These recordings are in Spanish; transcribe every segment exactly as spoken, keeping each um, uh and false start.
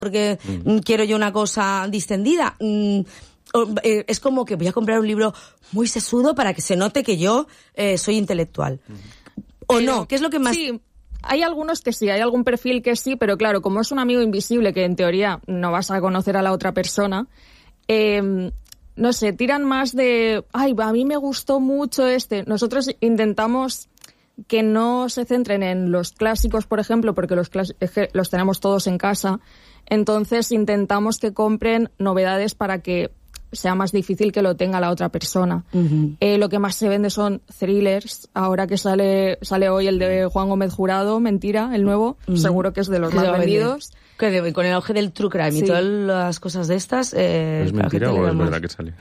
porque mm. quiero yo una cosa distendida. Mm, es como que voy a comprar un libro muy sesudo para que se note que yo eh, soy intelectual. ¿O pero, no? ¿Qué es lo que más...? Sí, hay algunos que sí, hay algún perfil que sí, pero claro, como es un amigo invisible que en teoría no vas a conocer a la otra persona, eh, no sé, tiran más de... Ay, a mí me gustó mucho este. Nosotros intentamos que no se centren en los clásicos, por ejemplo, porque los, clas- los tenemos todos en casa. Entonces intentamos que compren novedades para que sea más difícil que lo tenga la otra persona. Uh-huh. Eh, lo que más se vende son thrillers. Ahora que sale sale hoy el de Juan Gómez Jurado, Mentira, el nuevo, uh-huh. seguro que es de los más vendidos. Que de, con el auge del true crime sí. y todas las cosas de estas... Eh, ¿Es mentira o es más. verdad que sale?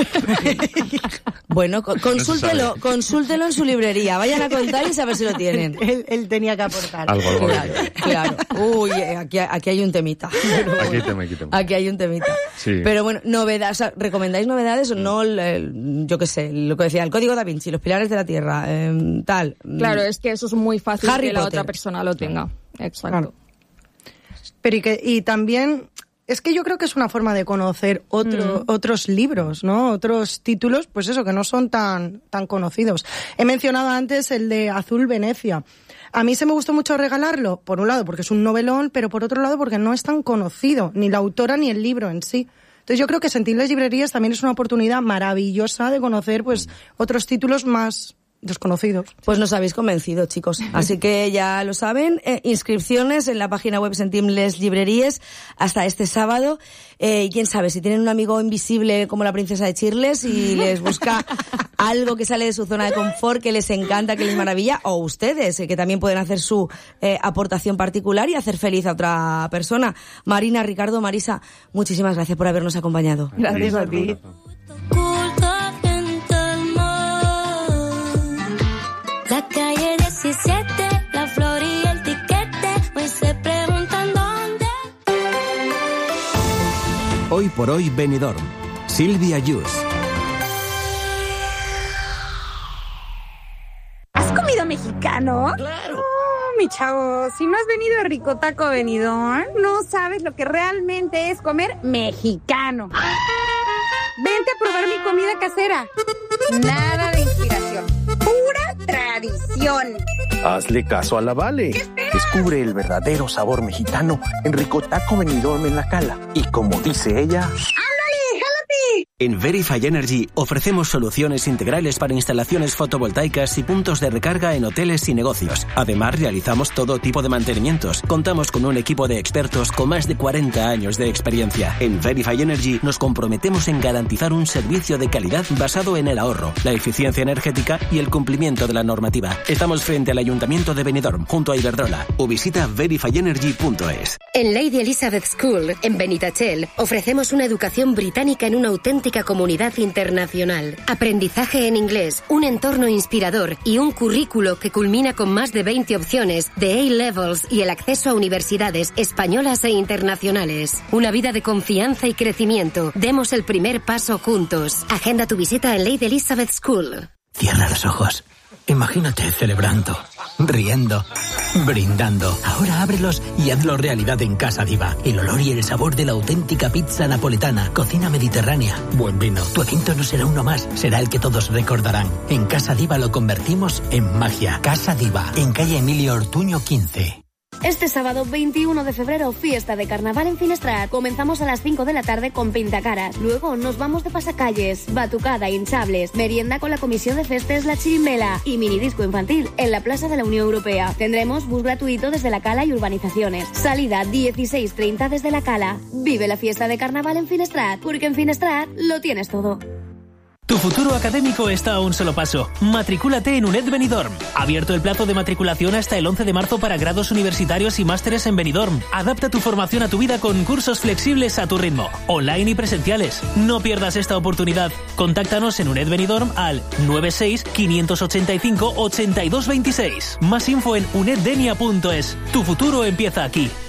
Bueno, co- consúltelo, no consúltelo en su librería. Vayan a contarles a ver si lo tienen. él, él tenía que aportar. Algo, algo. Claro, claro. Uy, aquí, aquí hay un temita. Aquí hay tema, aquí hay tema. Aquí hay un temita. Sí. Pero bueno, novedades, o sea, ¿recomendáis novedades o no? El, el, yo qué sé, lo que decía, el Código Da Vinci, Los Pilares de la Tierra, eh, tal. Claro, es que eso es muy fácil Harry que la Potter. otra persona lo tenga. Exacto. Claro. Pero y, que, y también, es que yo creo que es una forma de conocer otro, mm. otros libros, ¿no? Otros títulos, pues eso, que no son tan, tan conocidos. He mencionado antes el de Azul Venecia. A mí se me gustó mucho regalarlo, por un lado porque es un novelón, pero por otro lado porque no es tan conocido, ni la autora ni el libro en sí. Entonces yo creo que Sentir Librerías también es una oportunidad maravillosa de conocer, pues, otros títulos más desconocidos. Pues nos habéis convencido, chicos. Así que ya lo saben, eh, inscripciones en la página web Sentim les Llibreries hasta este sábado. Eh, y quién sabe, si tienen un amigo invisible como la princesa de Chirles y les busca algo que sale de su zona de confort, que les encanta, que les maravilla, o ustedes, eh, que también pueden hacer su eh, aportación particular y hacer feliz a otra persona. Marina, Ricardo, Marisa, muchísimas gracias por habernos acompañado. Gracias a ti. La calle diecisiete, la flor y el tiquete, hoy se preguntan dónde. Hoy por hoy Benidorm. Silvia Yus. ¿Has comido mexicano? ¡Claro! Oh, mi chavo, si no has venido a Ricotaco Benidorm, no sabes lo que realmente es comer mexicano. Vente a probar mi comida casera. Nada de inspiración. Pura tradición. Hazle caso a la Vale. Descubre el verdadero sabor mexicano en Ricotaco Benidorm en La Cala. Y como dice ella... ¡Ándale, jálate! En Verify Energy ofrecemos soluciones integrales para instalaciones fotovoltaicas y puntos de recarga en hoteles y negocios. Además, realizamos todo tipo de mantenimientos. Contamos con un equipo de expertos con más de cuarenta años de experiencia. En Verify Energy nos comprometemos en garantizar un servicio de calidad basado en el ahorro, la eficiencia energética y el cumplimiento de la normativa. Estamos frente al Ayuntamiento de Benidorm, junto a Iberdrola, o visita verify energy punto es. En Lady Elizabeth School, en Benitachell, ofrecemos una educación británica en una auténtica comunidad internacional. Aprendizaje en inglés, un entorno inspirador y un currículo que culmina con más de veinte opciones de A-Levels y el acceso a universidades españolas e internacionales. Una vida de confianza y crecimiento. Demos el primer paso juntos. Agenda tu visita en Lady Elizabeth School. Cierra los ojos. Imagínate celebrando, riendo, brindando. Ahora ábrelos y hazlo realidad en Casa Diva. El olor y el sabor de la auténtica pizza napoletana, cocina mediterránea, buen vino. Tu quinto no será uno más, será el que todos recordarán. En Casa Diva lo convertimos en magia. Casa Diva, en calle Emilio Ortuño quince. Este sábado veintiuno de febrero, fiesta de carnaval en Finestrat. Comenzamos a las cinco de la tarde con pintacaras. Luego nos vamos de pasacalles, batucada, hinchables, merienda con la comisión de festes La Chirimbela y minidisco infantil en la Plaza de la Unión Europea. Tendremos bus gratuito desde La Cala y urbanizaciones. Salida dieciséis treinta desde La Cala. Vive la fiesta de carnaval en Finestrat, porque en Finestrat lo tienes todo. Tu futuro académico está a un solo paso. Matricúlate en UNED Benidorm. Abierto el plazo de matriculación hasta el once de marzo para grados universitarios y másteres en Benidorm. Adapta tu formación a tu vida con cursos flexibles a tu ritmo, online y presenciales. No pierdas esta oportunidad. Contáctanos en UNED Benidorm al nueve seis, cinco ocho cinco, ocho dos dos seis. Más info en uneddenia punto es. Tu futuro empieza aquí.